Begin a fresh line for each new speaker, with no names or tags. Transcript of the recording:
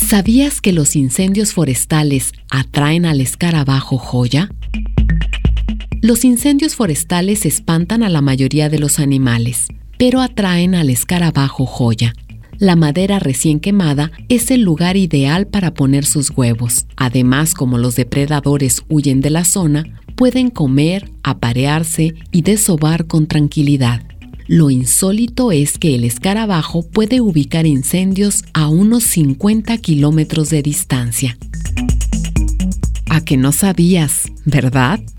¿Sabías que los incendios forestales atraen al escarabajo joya? Los incendios forestales espantan a la mayoría de los animales, pero atraen al escarabajo joya. La madera recién quemada es el lugar ideal para poner sus huevos. Además, como los depredadores huyen de la zona, pueden comer, aparearse y desovar con tranquilidad. Lo insólito es que el escarabajo puede ubicar incendios a unos 50 kilómetros de distancia. ¿A que no sabías, verdad?